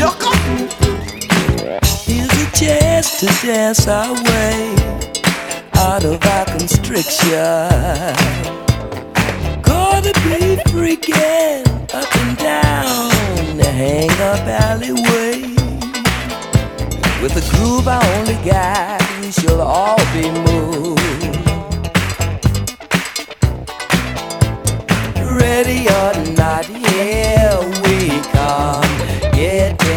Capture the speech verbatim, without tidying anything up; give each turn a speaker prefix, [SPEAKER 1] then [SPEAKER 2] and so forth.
[SPEAKER 1] Here's a chance to dance our way out of our constriction. Gonna be freaking up and down the hang-up alleyway. With a groove I only got, we shall all be moved. Ready or not, here we come.